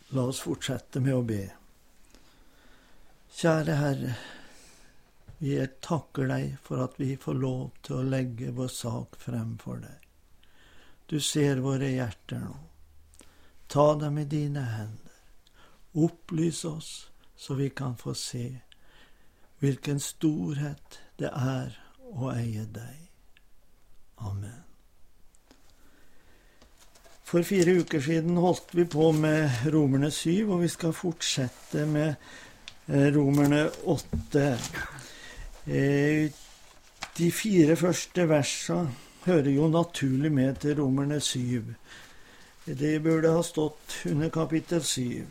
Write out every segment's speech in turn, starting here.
La oss fortsette med å be. Kjære Herre, vi takker deg for at vi får lov til å legge vår sak frem for deg. Du ser våre hjerter nå. Ta dem i dine hender. Opplys oss så vi kan få se hvilken storhet det er å eie deg. Amen. For 4 uker siden holdt vi på med Romerne 7, og vi skal fortsette med Romerne 8. De 4 første versene hører jo naturlig med til Romerne 7. Det burde ha stått under kapittel 7.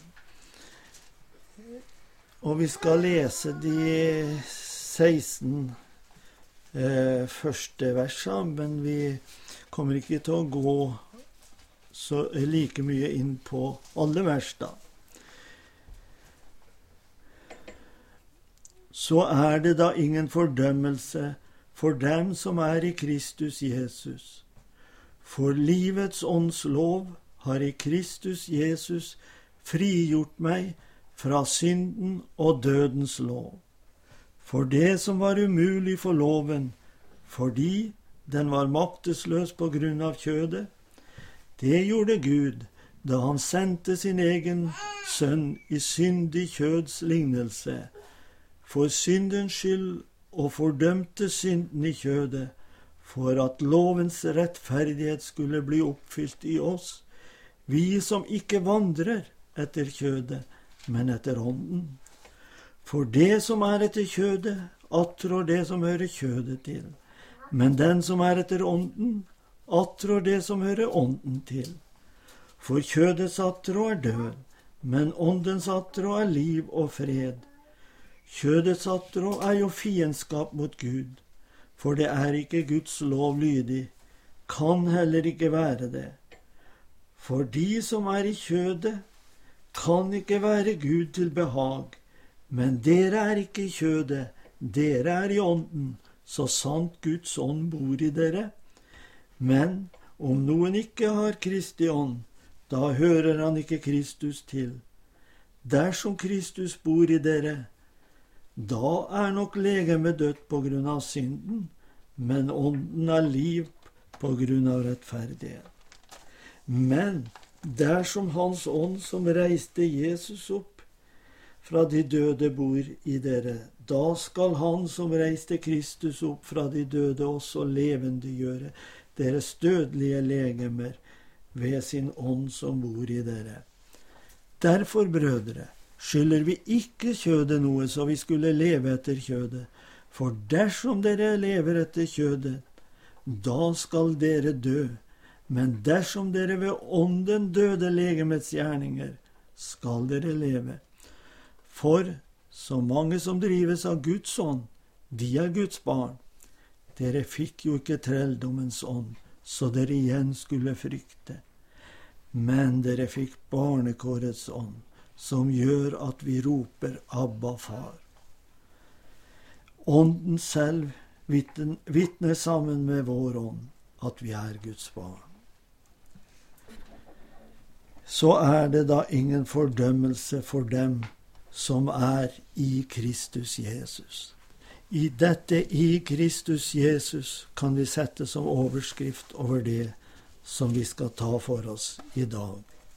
Og vi skal lese de 16 første versene, men vi kommer ikke til å gå så like mye inn på alle vers da. Så er det da ingen fordømmelse for dem som er i Kristus Jesus. For livets ånds lov har i Kristus Jesus frigjort meg fra synden og dødens lov. For det som var umulig for loven, fordi den var maktesløs på grunn av kjødet, det gjorde Gud da han sendte sin egen sønn i syndig kjøds lignelse, for syndens skyld og fordømte synden i kjødet, for at lovens rettferdighet skulle bli oppfylt i oss, vi som ikke vandrer etter kjødet, men etter ånden. For det som er etter kjødet, attrår det som hører kjødet til, men den som er etter ånden, attrår det som hører ånden til. For kjødets attrå er død, men åndens attrå er liv og fred. Kjødets attrå er jo fiendskap mot Gud, for det er ikke Guds lov lydig, kan heller ikke være det. For de som er i kjødet, kan ikke være Gud til behag, men dere er ikke i kjødet, dere er i ånden, så sant Guds ånd bor i dere. Men om noen ikke har Kristi ånd, da hører han ikke Kristus til. Dersom Kristus bor i dere, da er nok legemet dødt på grunn av synden, men ånden er liv på grunn av rettferdighet. Men dersom hans ånd som reiste Jesus opp fra de døde bor i dere, da skal han som reiste Kristus opp fra de døde også levendegjøre deres dødelige legemer ved sin ånd som bor i dere. Derfor, brødre, skylder vi ikke kjødet noe så vi skulle leve etter kjødet, for dersom dere lever etter kjødet, da skal dere dø, men dersom dere ved ånden døde legemets gjerninger, skal dere leve. For så mange som drives av Guds ånd, de er Guds barn. Dere fikk jo ikke trelldommens ånd, så dere igjen skulle frykte. Men dere fikk barnekårets ånd, som gjør at vi roper Abba, far. Ånden selv vitner sammen med vår ånd at vi er Guds barn. Så er det da ingen fordømmelse for dem som er i Kristus Jesus. I dette i Kristus Jesus kan vi sette som overskrift over det som vi skal ta for oss i dag.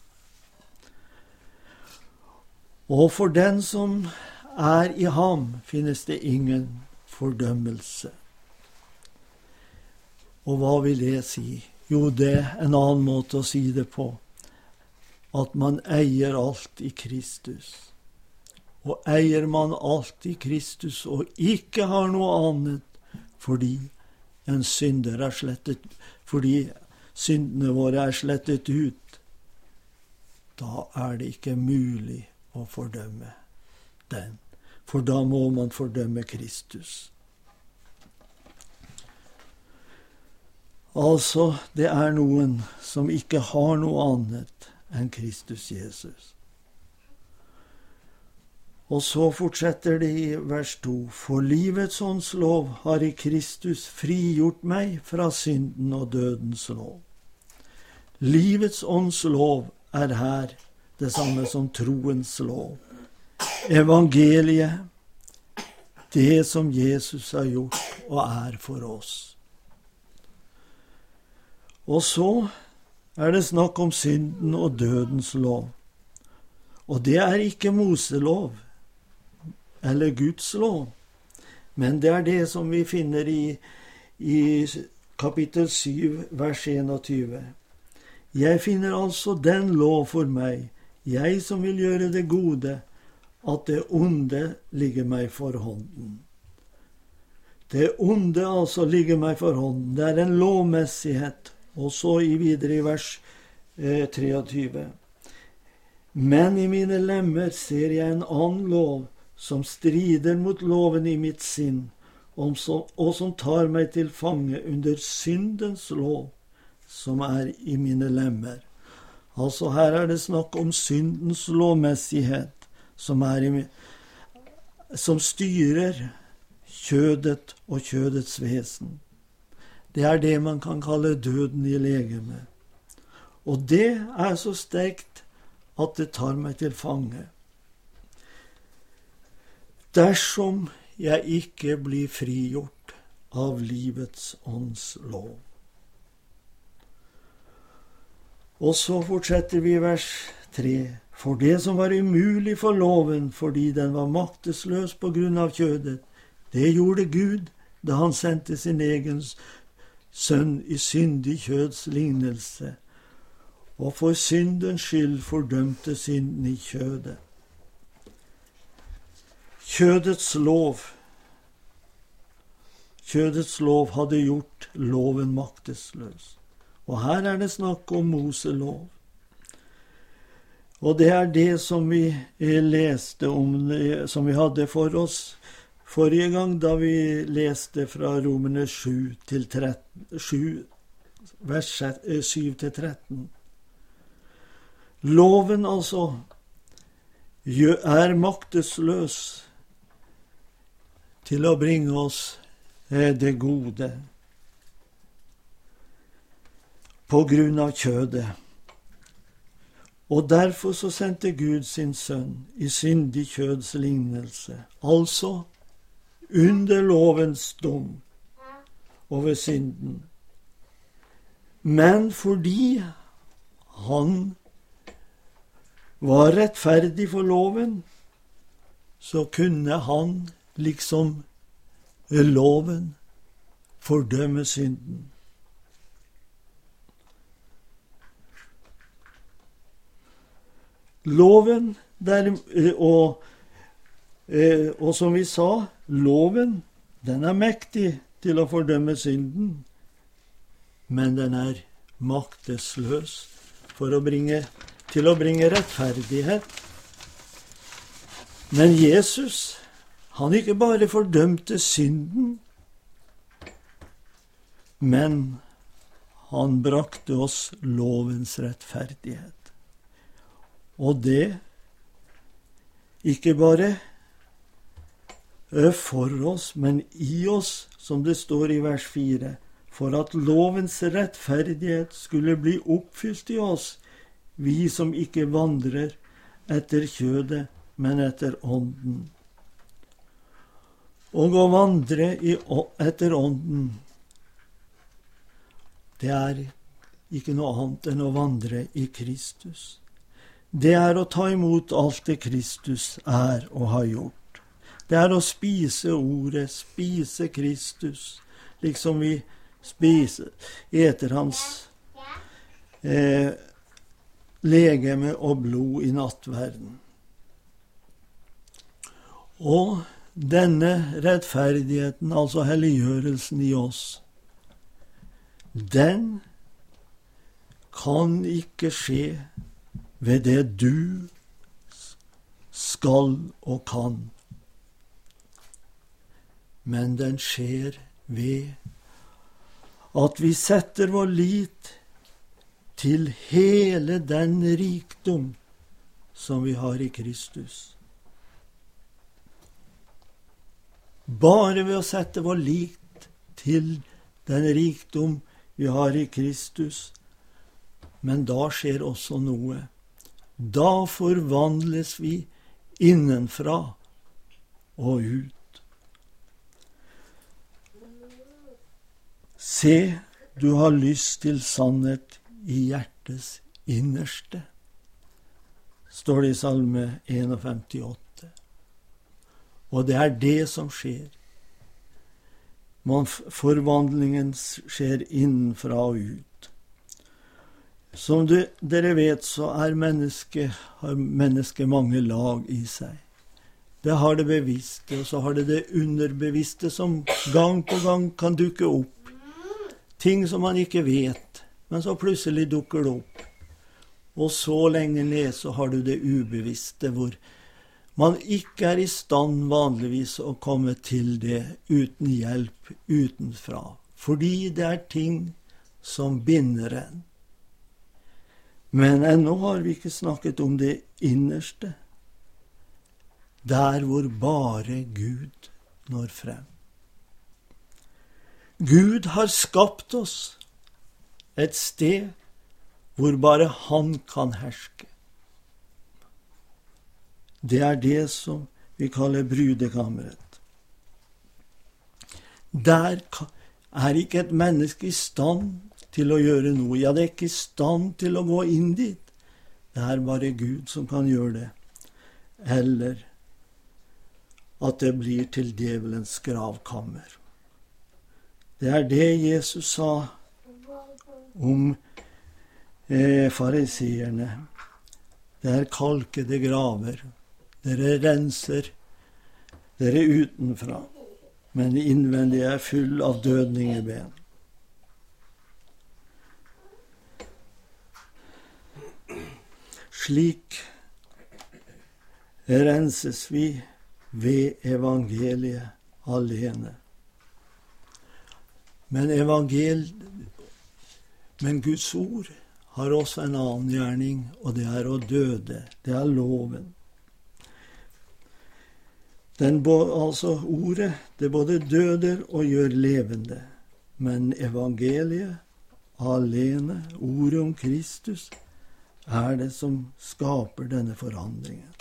Og for den som er i ham finnes det ingen fordømmelse. Og hva vil det si? Jo, det er en annen måte å si det på. At man eier alt i Kristus. Og eier man alt i Kristus og ikke har noe annet, fordi en synder er slettet, fordi syndene våre er slettet ut, da er det ikke mulig å fordømme den. For da må man fordømme Kristus. Altså, det er noen som ikke har noe annet enn Kristus Jesus. Og så fortsetter det i vers 2. For livets ånds lov har i Kristus frigjort meg fra synden og dødens lov. Livets ånds lov er her det samme som troens lov. Evangeliet, det som Jesus har gjort og er for oss. Og så er det snakk om synden og dødens lov. Og det er ikke Moselov eller Guds lov, men det er det som vi finner i kapittel 7, vers 21. Jeg finner altså den lov for meg, jeg som vil gjøre det gode, at det onde ligger meg for hånden. Det onde altså ligger meg for hånden. Det er en lovmessighet. Og så videre i vers 23. Men i mine lemmer ser jeg en annen lov, som strider mot loven i mitt sinn, og som tar meg til fange under syndens lov, som er i mine lemmer. Altså her er det snakk om syndens lovmessighet, som styrer kjødet og kjødets vesen. Det er det man kan kalle døden i legemet. Og det er så sterkt at det tar meg til fange. Dersom jeg ikke blir frigjort av livets ånds lov. Og så fortsetter vi i vers 3. For det som var umulig for loven, fordi den var maktesløs på grunn av kjødet, det gjorde Gud da han sendte sin egen sønn i syndig kjøds lignelse, og for syndens skyld fordømte synden i kjødet. Kjødets lov hadde gjort loven maktesløs. Og her er det snakk om Moselov. Og det er det som vi leste om, som vi hadde for oss forrige gang, da vi leste fra Romerne 7, vers 7-13. Loven altså er maktesløs til å bringe oss det gode på grunn av kjødet. Og derfor så sendte Gud sin sønn i syndig kjøds lignelse, altså under lovens dom over synden. Men fordi han var rettferdig for loven, så kunne han, liksom loven, fordømme synden. Loven, og som vi sa, loven, den er mektig til å fordømme synden, men den er maktesløs til å bringe rettferdighet. Men Jesus, han ikke bare fordømte synden, men han brakte oss lovens rettferdighet. Og det ikke bare for oss, men i oss, som det står i vers 4, for at lovens rettferdighet skulle bli oppfylt i oss, vi som ikke vandrer etter kjødet, men etter ånden. Og å vandre etter ånden, det er ikke noe annet enn å vandre i Kristus. Det er å ta imot alt det Kristus er og har gjort. Det er å spise ordet, spise Kristus, liksom vi eter hans legeme og blod i nattverden. Og denne rettferdigheten, altså helliggjørelsen i oss, den kan ikke skje ved det du skal og kan. Men den skjer ved at vi setter vår lit til hele den rikdom som vi har i Kristus. Bare ved å sette vår lit til den rikdom vi har i Kristus, men da skjer også noe. da forvandles vi innenfra og ut. Se, du har lyst til sannhet i hjertets innerste, står det i Salme 51,8. Og det er det som skjer. Forvandlingen skjer innenfra og ut. Som dere vet, så har mennesket mange lag i seg. Det har det bevisste, og så har det underbevisste som gang på gang kan dukke opp. Ting som man ikke vet, men så plutselig dukker det opp. Og så lenger ned så har du det ubevisste, hvor man ikke er i stand vanligvis å komme til det uten hjelp utenfra, fordi det er ting som binder en. Men ennå har vi ikke snakket om det innerste, der hvor bare Gud når frem. Gud har skapt oss et sted hvor bare Han kan herske. Det er det som vi kaller brudekammeret. Der er ikke et menneske i stand til å gjøre noe. Ja, det er ikke i stand til å gå inn dit. Det er bare Gud som kan gjøre det. Eller at det blir til djevelens gravkammer. Det er det Jesus sa om fariseerne. Det er kalkede graver. Dere renser dere utenfra, men innvendig er full av dødningeben. Slik renses vi ved evangeliet alene. Men Guds ord har også en annen gjerning, og det er å døde. Det er loven. Altså ordet, det både døder og gjør levende. Men evangeliet alene, ordet om Kristus, er det som skaper denne forandringen.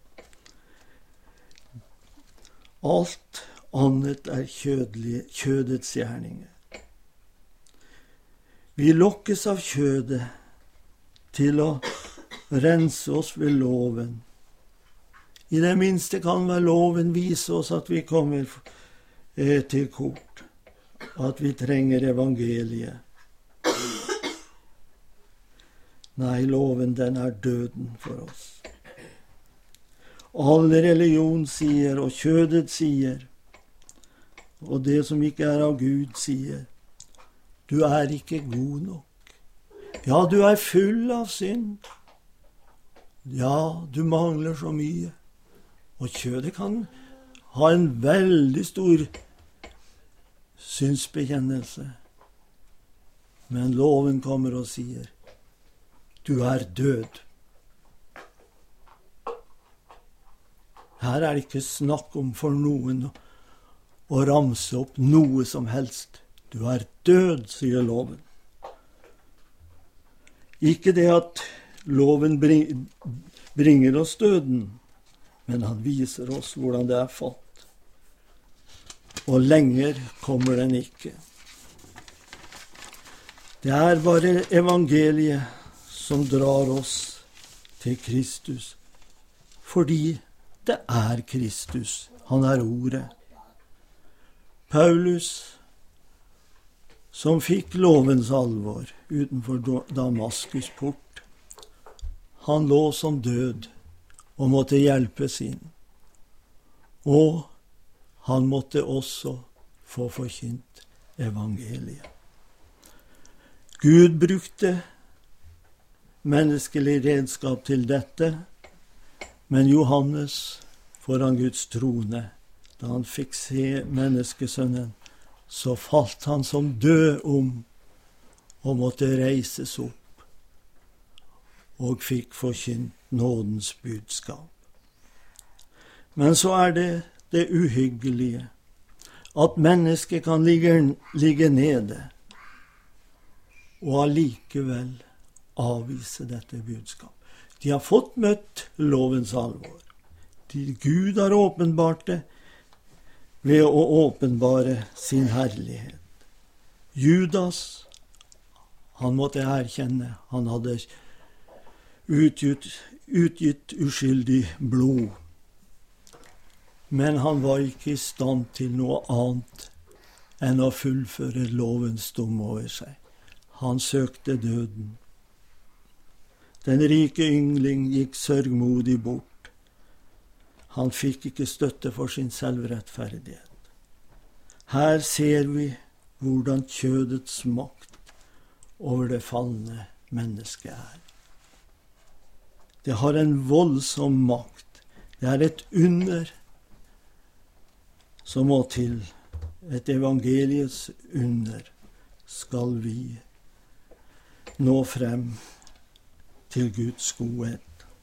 Alt annet er kjødets gjerninger. Vi lokkes av kjødet til å rense oss ved loven. I det minste kan vel loven vise oss at vi kommer til kort, at vi trenger evangeliet. Nei, loven, den er døden for oss. All religion sier, og kjødet sier, og det som ikke er av Gud sier, du er ikke god nok. Ja, du er full av synd. Ja, du mangler så mye. Og kjødet kan ha en veldig stor synsbekjennelse. Men loven kommer og sier, du er død. Her er det ikke snakk om for noen å ramse opp noe som helst. Du er død, sier loven. Ikke det at loven bringer oss døden, men han viser oss hvordan det er fått. Og lenger kommer den ikke. Det er bare evangeliet som drar oss til Kristus, fordi det er Kristus. Han er ordet. Paulus, som fikk lovens alvor utenfor Damaskus port, han lå som død og måtte hjelpes inn. Og han måtte også få forkynt evangeliet. Gud brukte menneskelig redskap til dette, men Johannes foran Guds trone, da han fikk se menneskesønnen, så falt han som død om og måtte reises opp og fikk forkynt nådens budskap. Men så er det uhyggelige at mennesket kan ligge nede og allikevel avvise dette budskap. De har fått møtt lovens alvor. Gud har åpenbart det ved å åpenbare sin herlighet. Judas, han måtte erkjenne, han hadde utgitt uskyldig blod. Men han var ikke i stand til noe annet enn å fullføre lovens dom over seg. Han søkte døden. Den rike yngling gikk sørgmodig bort. Han fikk ikke støtte for sin selvrettferdighet. Her ser vi hvordan kjødets makt over det falne mennesket er. Det har en voldsom makt. Det er et under som må til. Et evangeliets under skal vi nå frem til Guds godhet.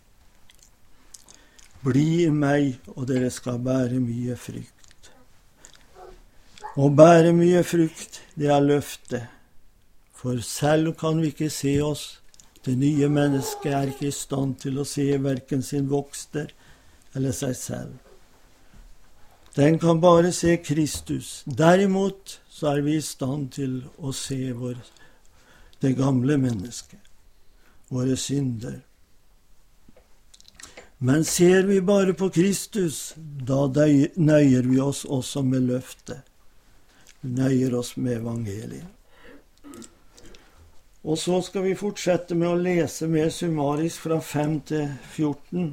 Bli i meg, og dere skal bære mye frukt. Å bære mye frukt, det er løftet. For selv kan vi ikke se oss. Det nye mennesket er ikke i stand til å se hverken sin vokster eller seg selv. Den kan bare se Kristus. Derimot så er vi i stand til å se det gamle mennesket, våre synder. Men ser vi bare på Kristus, da nøyer vi oss også med løftet. Vi nøyer oss med evangeliet. Og så skal vi fortsette med å lese mer summarisk fra 5 til 14.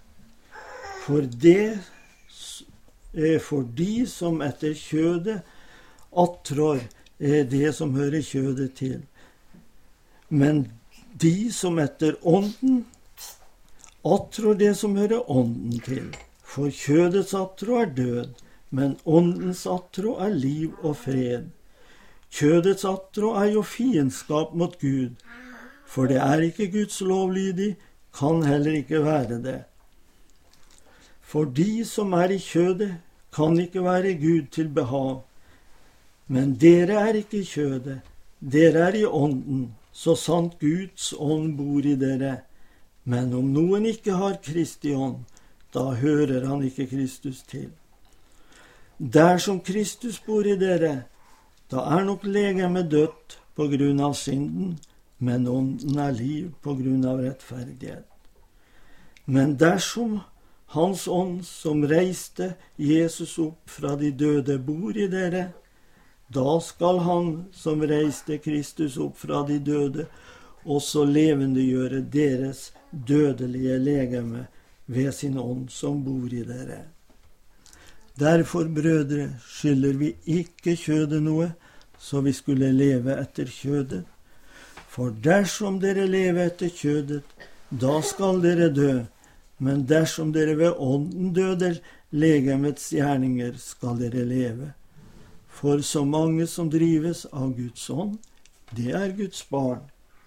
For de som etter kjødet attrår, det som hører kjødet til. Men de som etter ånden attrår det som hører ånden til. For kjødets attrå er død, men åndens attrå er liv og fred. Kjødets attrå er jo fiendskap mot Gud, for det er ikke Guds lovlydig, kan heller ikke være det. For de som er i kjødet, kan ikke være Gud til behag. Men dere er ikke i kjødet, dere er i ånden, så sant Guds ånd bor i dere. Men om noen ikke har Kristi ånd, da hører han ikke Kristus til. Dersom Kristus bor i dere, da er nok legemet dødt på grunn av synden, men ånden er liv på grunn av rettferdighet. Men dersom Hans ånd som reiste Jesus opp fra de døde bor i dere, da skal han som reiste Kristus opp fra de døde også levendegjøre deres dødelige legeme ved sin ånd som bor i dere. Derfor, brødre, skylder vi ikke kjødet noe, så vi skulle leve etter kjødet. For dersom dere lever etter kjødet, da skal dere dø. Men dersom dere ved ånden døder legemets gjerninger, skal dere leve. For så mange som drives av Guds ånd, det er Guds barn.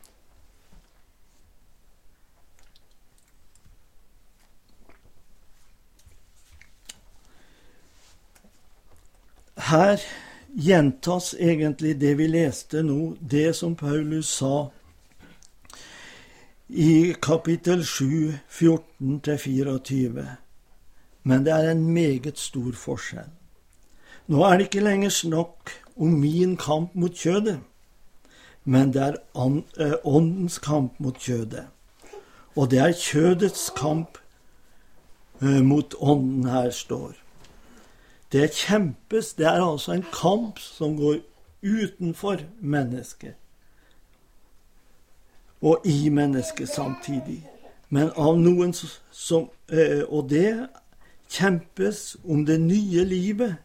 Her gjentas egentlig det vi leste nå, det som Paulus sa i kapittel 7, 14-24. Men det er en meget stor forskjell. Nå er det ikke lenger snakk om min kamp mot kjødet, men det er åndens kamp mot kjødet. Og det er kjødets kamp mot ånden her står. Det kjempes, det er altså en kamp som går utenfor mennesket og i mennesket samtidig. Men av noen som, og det kjempes om det nye livet.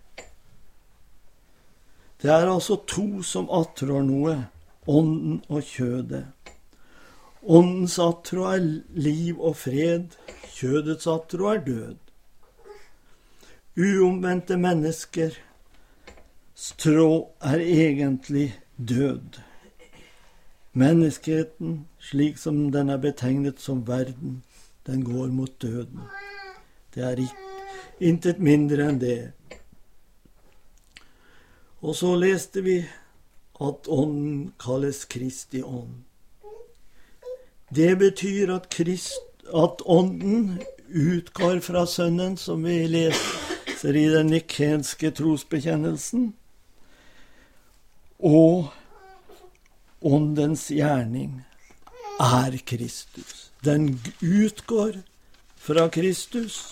Det er altså to som attrår noe, ånden og kjødet. Åndens attrå er liv og fred, kjødets attrå er død. Uomvendte mennesker strå er egentlig død. Menneskeheten, slik som den er betegnet som verden, den går mot døden. Det er intet mindre enn det. Og så leste vi at ånden kalles Kristi ånd. Det betyr at ånden utgår fra sønnen, som vi leser i den nikenske trosbekjennelsen, og åndens gjerning er Kristus. Den utgår fra Kristus,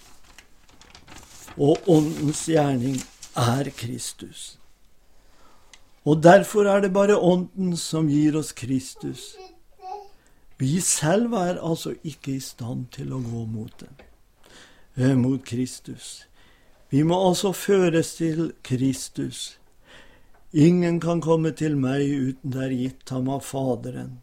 og åndens gjerning er Kristus. Og derfor er det bare ånden som gir oss Kristus. Vi selv er altså ikke i stand til å gå mot den, mot Kristus. Vi må altså føres til Kristus. Ingen kan komme til meg uten det er gitt ham av Faderen,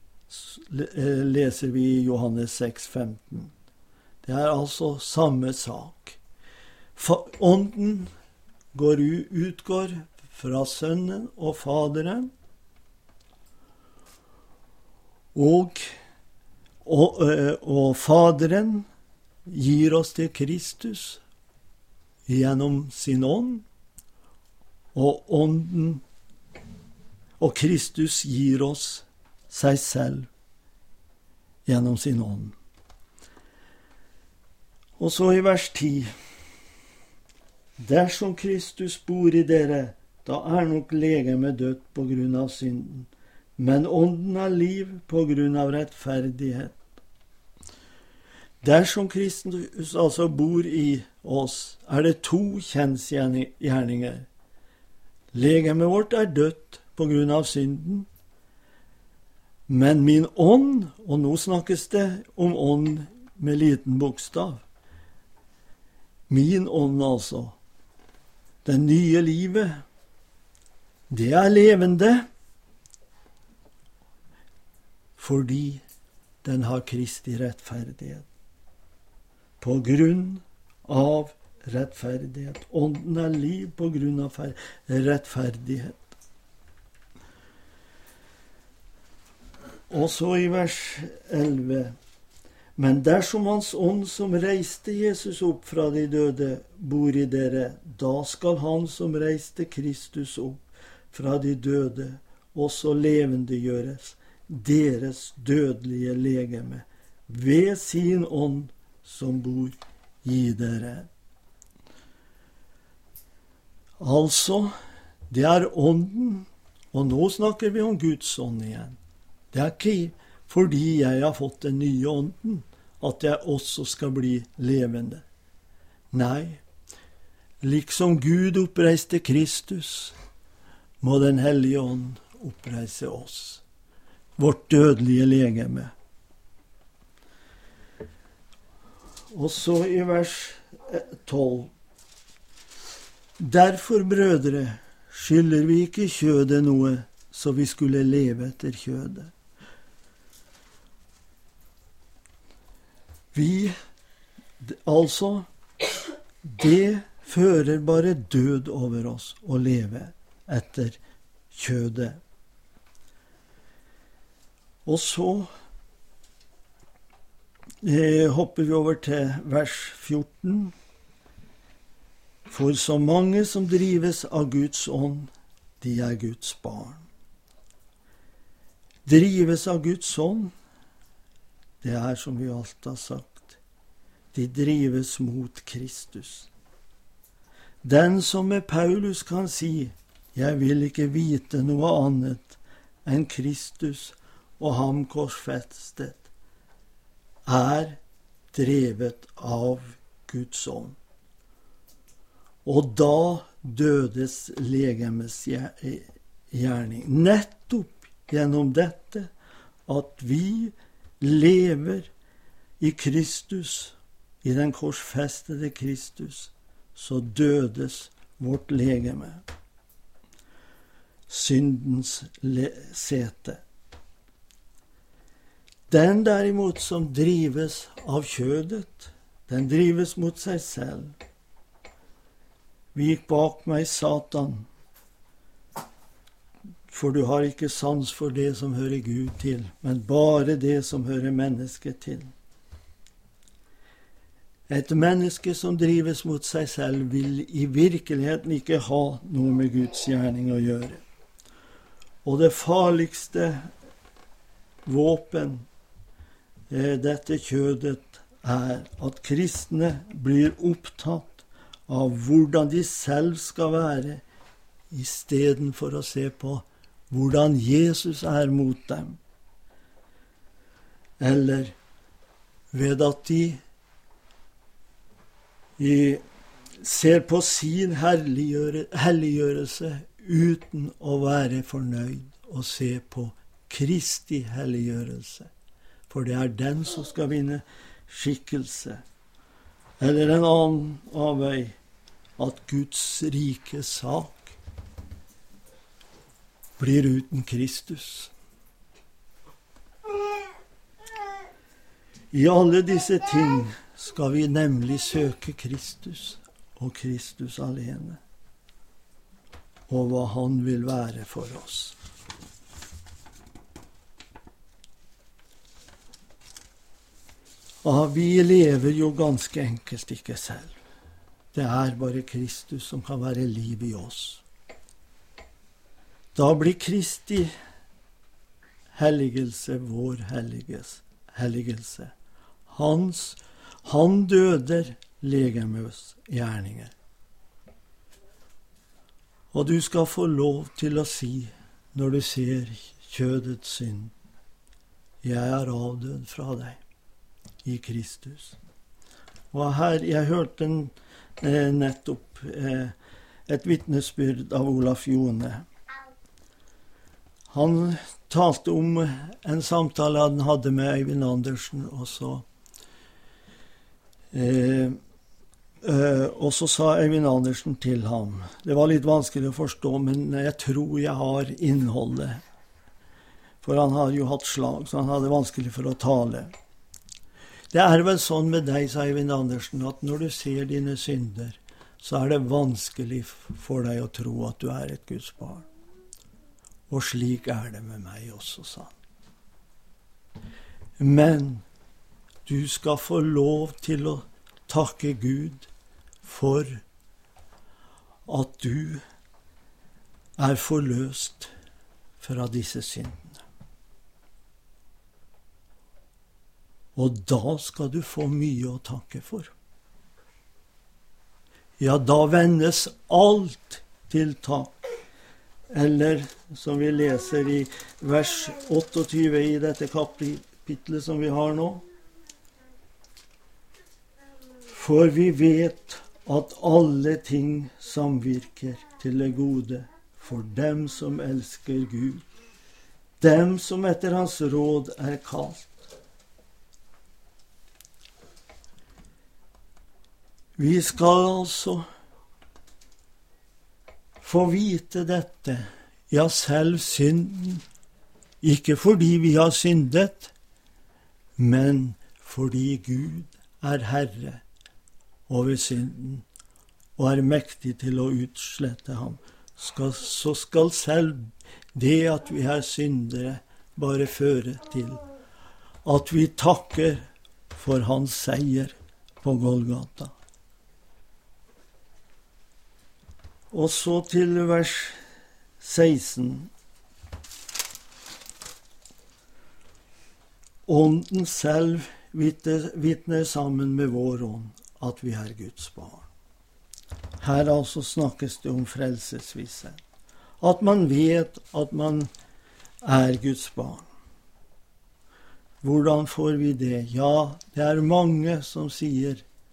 leser vi i Johannes 6,15. Det er altså samme sak. Ånden utgår fra Sønnen og Faderen, og Faderen gir oss til Kristus gjennom sin ånd, og Kristus gir oss seg selv gjennom sin ånd. Og så i vers 10. Dersom Kristus bor i dere, da er nok legemet dødt på grunn av synden, men ånden er liv på grunn av rettferdighet. Dersom Kristus altså bor i oss, er det to kjensgjerninger. Legemet vårt er dødt på grunn av synden, men min ånd, og nå snakkes det om ånd med liten bokstav, min ånd altså, det nye livet, det er levende, fordi den har Kristi rettferdighet. På grunn av rettferdighet. Ånden er liv på grunn av rettferdighet. Og så i vers 11. Men dersom hans ånd som reiste Jesus opp fra de døde bor i dere, da skal han som reiste Kristus opp fra de døde også levendegjøres deres dødelige legeme ved sin ånd som bor i dere. Altså, det er ånden, og nå snakker vi om Guds ånd igjen. Det er ikke fordi jeg har fått den nye ånden, at jeg også skal bli levende. Nei, liksom Gud oppreiste Kristus, må den hellige ånd oppreise oss, vårt dødelige legeme. Og så i vers 12. Derfor, brødre, skylder vi ikke kjødet noe, så vi skulle leve etter kjødet. Det fører bare død over oss å leve etter kjødet. Og så hopper vi over til vers 14. For så mange som drives av Guds ånd, de er Guds barn. Drives av Guds ånd, det er som vi alltid har sagt, de drives mot Kristus. Den som med Paulus kan si, jeg vil ikke vite noe annet enn Kristus og ham korsfestet, er drevet av Guds ånd. Og da dødes legemes gjerning. Nettopp gjennom dette at vi lever i Kristus, i den korsfestede Kristus, så dødes vårt legeme. Syndens sete. Den derimot som drives av kjødet, den drives mot seg selv. Vik bak meg, Satan, for du har ikke sans for det som hører Gud til, men bare det som hører mennesket til. Et menneske som drives mot seg selv vil i virkeligheten ikke ha noe med Guds gjerning å gjøre. Og det farligste våpen dette kjødet at kristne blir opptatt av hvordan de selv skal være, i stedet for å se på hvordan Jesus mot dem. Eller ved at de ser på sin helliggjørelse uten å være fornøyd og se på Kristi helliggjørelse. For det den som skal vinne skikkelse. Eller en annen avvei, at Guds rike sak blir uten Kristus. I alle disse ting skal vi nemlig søke Kristus og Kristus alene, og hva han vil være for oss. Vi lever jo ganske enkelt ikke selv. Det bare Kristus som kan være liv i oss. Da blir Kristi helligelse vår helligelse. Han døder legemets gjerninger. Og du skal få lov til å si, når du ser kjødets synd, jeg avdød fra deg i Kristus. Og her, jeg hørte nettopp et vitnesbyrd av Olaf Jone. Han talte om en samtale han hadde med Eivind Andersen, og så sa Eivind Andersen til ham, det var litt vanskelig å forstå, men jeg tror jeg har innholdet, for han har jo hatt slag, så han hadde vanskelig for å tale. Det vel sånn med deg, sa Eivind Andersen, at når du ser dine synder, så det vanskelig for deg å tro at du et Guds barn. Og slik det med meg også, sa han. Men du skal få lov til å takke Gud for at du forløst fra disse syndene. Og da skal du få mye å takke for. Ja, da vendes alt til takk. Eller, som vi leser i vers 28 i dette kapitlet som vi har nå. For vi vet at alle ting samvirker til det gode for dem som elsker Gud, dem som etter hans råd kalt. Vi skal altså få vite dette, ja selv synden, ikke fordi vi har syndet, men fordi Gud Herre over synden og mektig til å utslette ham. Så skal selv det at vi syndere bare føre til at vi takker for hans seier på Golgata. Og så til vers 16. Ånden selv vitner sammen med vår ånd at vi Guds barn. Her altså snakkes det om frelsesvisse. At man vet at man Guds barn. Hvordan får vi det? Ja, det mange som sier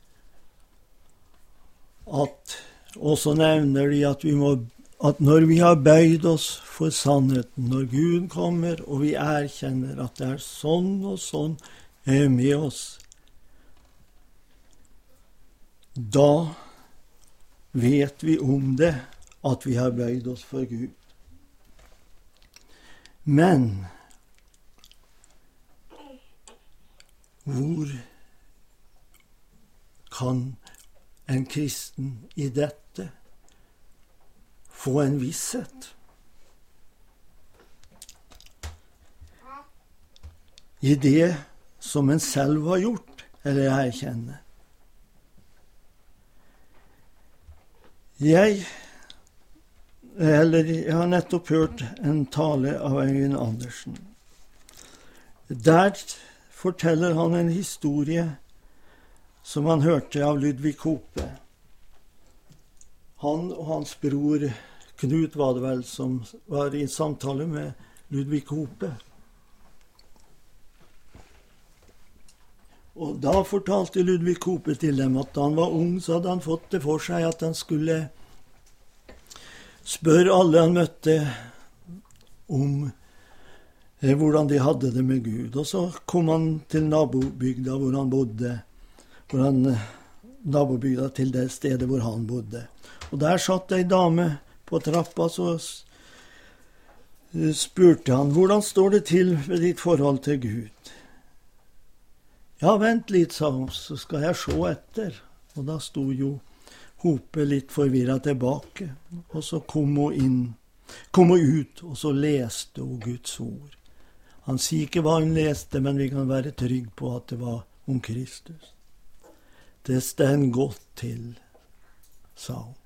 at, og så nevner de at når vi har bøyd oss for sannheten, når Gud kommer og vi erkjenner at det sånn og sånn med oss, da vet vi om det, at vi har bøyd oss for Gud. Men hvor kan en kristen i dette få en visshet? I det som en selv har gjort, eller erkjenner. Jeg har nettopp hørt en tale av Eivind Andersen. Der forteller han en historie som han hørte av Ludvig Hope. Han og hans bror Knut var det vel, som var i samtale med Ludvig Hope. Og da fortalte Ludvig Hope til dem at da han var ung, så hadde han fått det for seg at han skulle spørre alle han møtte om hvordan de hadde det med Gud. Og så kom han til nabobygda hvor han bodde, nabobygda til det stedet hvor han bodde. Og der satt ei dame på trappa, så spurte han, hvordan står det til med ditt forhold til Gud? Ja, vent litt, sa hun, så skal jeg se etter. Og da sto jo Hope litt forvirret tilbake. Og så kom hun ut, og så leste hun Guds ord. Han sier ikke hva hun leste, men vi kan være trygg på at det var om Kristus. Det stend godt til, sa hun.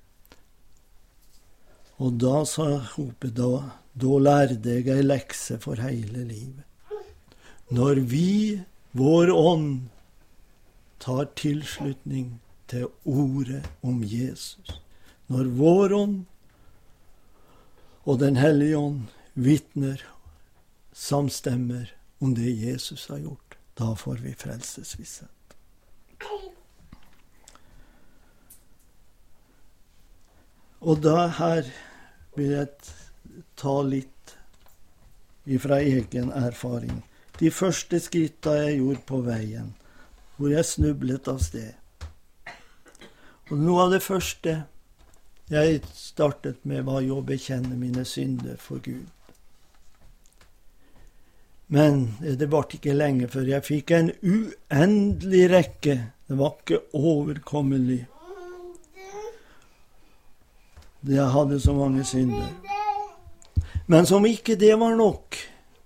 Og da sa Hope, da lærte jeg ei lekse for hele livet. Når vi vår ånd tar tilslutning til ordet om Jesus. Når vår ånd og Den hellige ånd vitner, samstemmer om det Jesus har gjort, da får vi frelsesvisshet. Og da her vil jeg ta litt ifra egen erfaring. De første skrittene jeg gjorde på veien, hvor jeg snublet av sted. Og noe av det første jeg startet med var jo å bekjenne mine synder for Gud. Men det var ikke lenge før jeg fikk en uendelig rekke. Det var ikke overkommelig. Jeg hadde så mange synder. Men som ikke det var nok,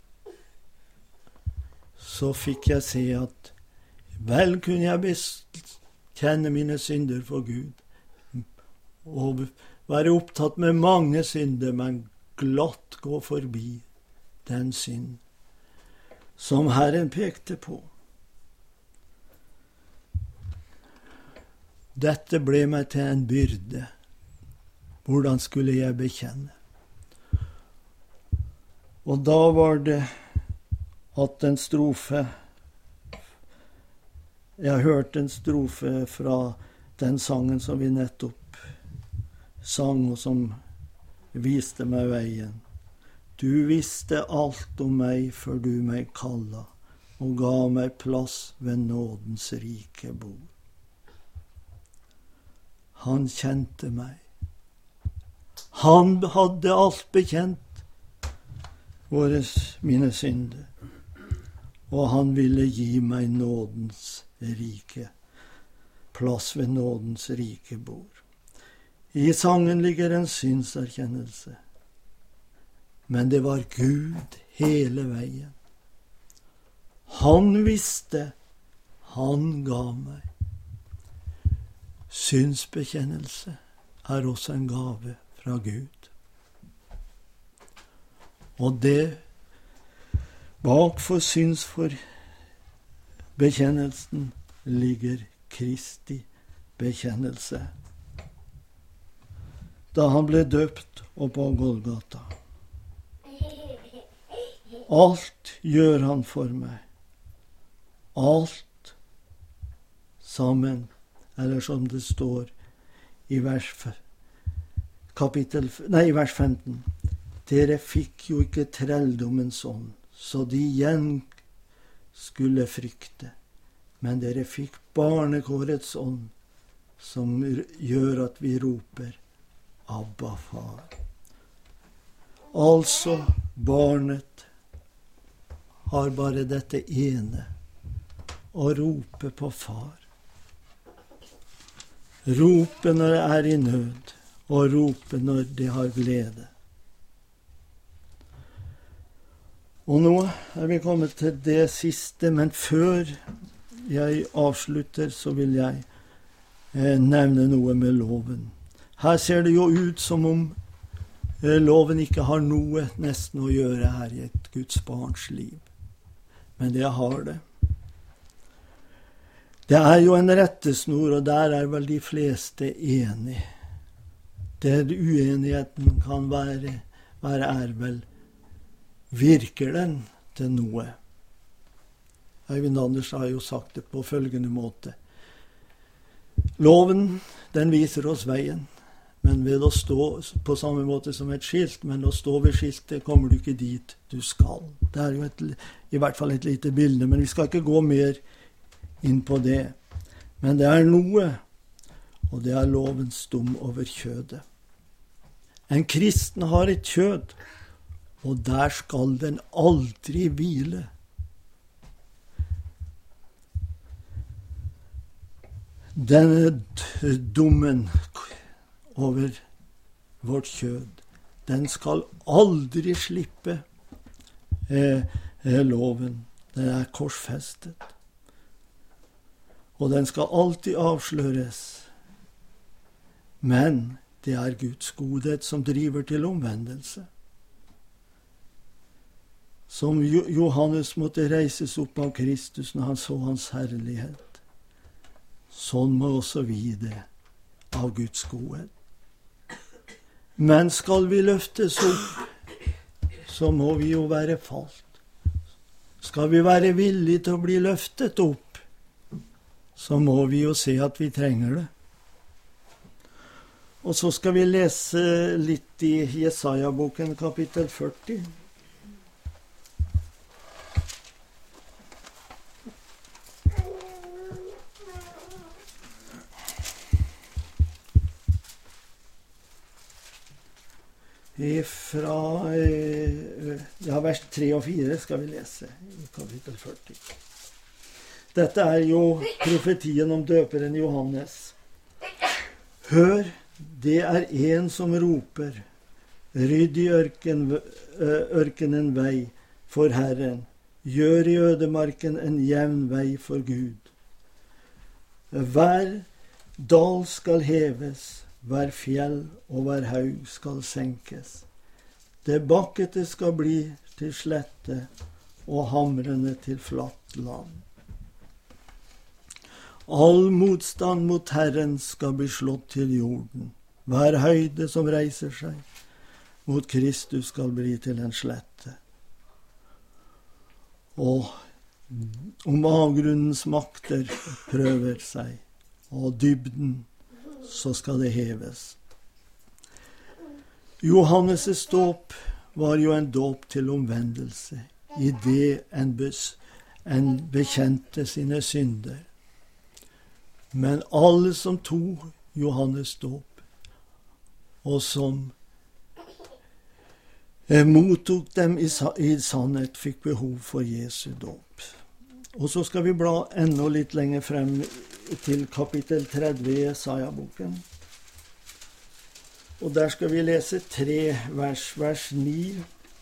så fikk jeg se at vel kunne jeg bekjenne mine synder for Gud, og være opptatt med mange synder, men glatt gå forbi den synd som Herren pekte på. Dette ble meg til en byrde. Hvordan skulle jeg bekjenne? Og da var det at en strofe, jeg hørte en strofe fra den sangen som vi nettopp sang, og som viste meg veien. Du visste alt om meg før du meg kalla, og ga meg plass ved nådens rike bord. Han kjente meg. Han hadde alt bekjent, mine synder. Og han ville gi meg nådens rike, plass ved nådens rike bord. I sangen ligger en synserkjennelse, men det var Gud hele veien. Han visste, han ga meg. Synsbekjennelse er også en gave fra Gud. Og det bak for bekjennelsen ligger Kristi bekjennelse. Da han ble døpt oppå Golgata. Alt gjør han for meg. Alt sammen. Eller som det står i vers 15. Dere fikk jo ikke trelldommens ånd, så de igjen skulle frykte. Men dere fikk barnekårets ånd, som gjør at vi roper, Abba, far. Altså, barnet har bare dette ene, å rope på far. Rope når det er i nød, og rope når de har glede. Og nå er vi kommet til det siste, men før jeg avslutter, så vil jeg nevne noe med loven. Her ser det jo ut som om loven ikke har noe nesten å gjøre her i et Guds barns liv. Men det har det. Det er jo en rettesnor, og der er vel de fleste enige. Det uenigheten kan være er vel, virker den til noe? Eivind Anders har jo sagt det på følgende måte. Loven, den viser oss veien, men ved å stå på samme måte som et skilt, men å stå ved skiltet kommer du ikke dit du skal. Det er jo i hvert fall et lite bilde, men vi skal ikke gå mer inn på det. Men det er noe, og det er lovens dom over kjødet. En kristen har et kjød, og der skal den aldri hvile. Denne dommen over vårt kjød, den skal aldri slippe loven. Den er korsfestet. Og den skal alltid avsløres. Men det er Guds godhet som driver til omvendelse. Som Johannes måtte reises opp av Kristus når han så hans herlighet. Sånn må også vi det av Guds godhet. Men skal vi løftes opp, så må vi jo være falt. Skal vi være villige til å bli løftet opp, så må vi jo se at vi trenger det. Og så skal vi lese litt i Jesaja-boken, kapittel 40. Fra vers 3 og 4 skal vi lese i kapittel 40. Dette er jo profetien om døperen Johannes. Hør, det er en som roper, rydd i ørkenen vei for Herren, gjør i ødemarken en jevn vei for Gud. Hver dal skal heves, hver fjell og hver haug skal senkes. Det bakkete skal bli til slette, og hamrene til flatt land. All motstand mot Herren skal bli slått til jorden. Hver høyde som reiser seg mot Kristus skal bli til en slette. Og om avgrunnens makter prøver seg, og dybden, så skal det heves. Johannes' dåp var jo en dåp til omvendelse, i det en bekjente sine synder. Men alle som tog Johannes dåp, og som mottok dem i sannhet, fikk behov for Jesu dåp. Og så skal vi bla enda litt lenger frem til kapittel 30 i Jesaja-boken. Og der skal vi lese 3 vers 9.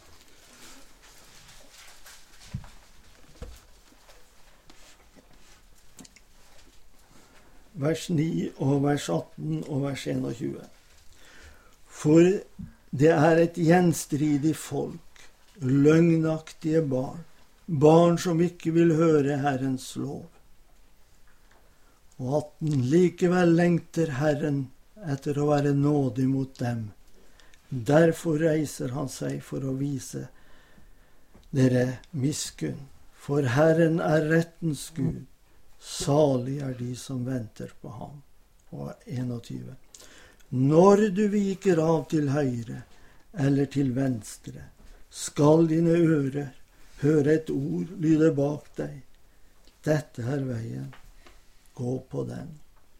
Vers 9 og vers 18 og vers 21. For det er et gjenstridig folk, løgnaktige barn, barn som ikke vil høre Herrens lov. Og 18. Likevel lengter Herren etter å være nådig mot dem. Derfor reiser han seg for å vise dere miskunn. For Herren er rettens Gud. Salig er de som venter på ham. Og 21. Når du viker av til høyre eller til venstre, skal dine ører høre et ord lyde bak deg. Dette er veien. Gå på den.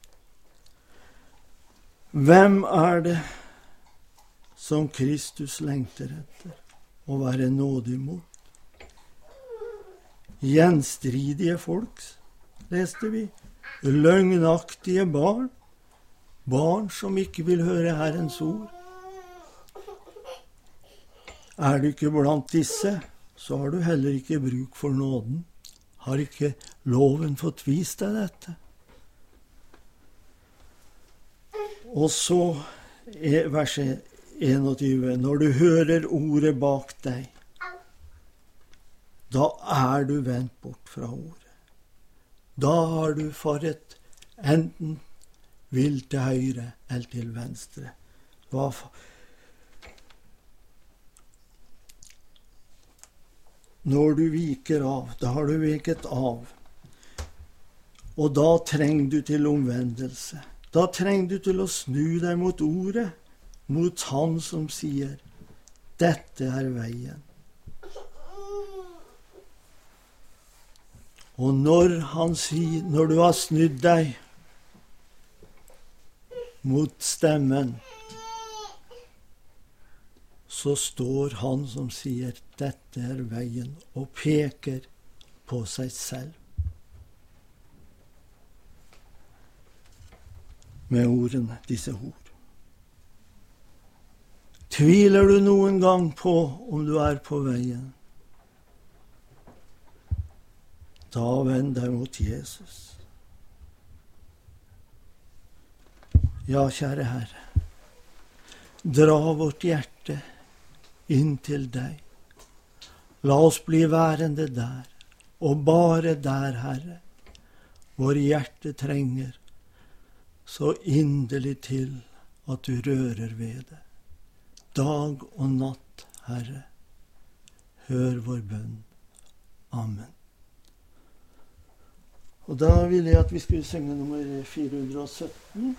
Hvem er det som Kristus lengter etter å være nådig mot? Gjenstridige folk, leste vi. Løgnaktige barn. Barn som ikke vil høre Herrens ord. Er du ikke blant disse, så har du heller ikke bruk for nåden. Har ikke loven fått vist deg dette? Og så er verset 21. Når du hører ordet bak deg, da er du vendt bort fra ordet. Da har du for et enten vil til høyre eller til venstre. Når du viker av, da har du viket av. Og da trenger du til omvendelse. Da trenger du til å snu deg mot ordet, mot Han som sier, dette er veien. Og når han sier, når du har snudd deg mot stemmen, så står han som sier, dette er veien, og peker på seg selv. Med ordene, disse ord. Tviler du noen gang på om du er på veien? Da vend deg mot Jesus. Ja, kjære Herre, dra vårt hjerte inn til deg. La oss bli værende der, og bare der, Herre, vår hjerte trenger så inderlig til at du rører ved det. Dag og natt, Herre, hør vår bønn. Amen. Og da ville jeg at vi skulle synge nummer 417.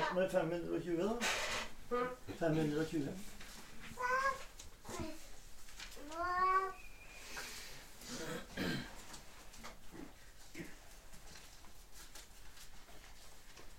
med 520, da. 520.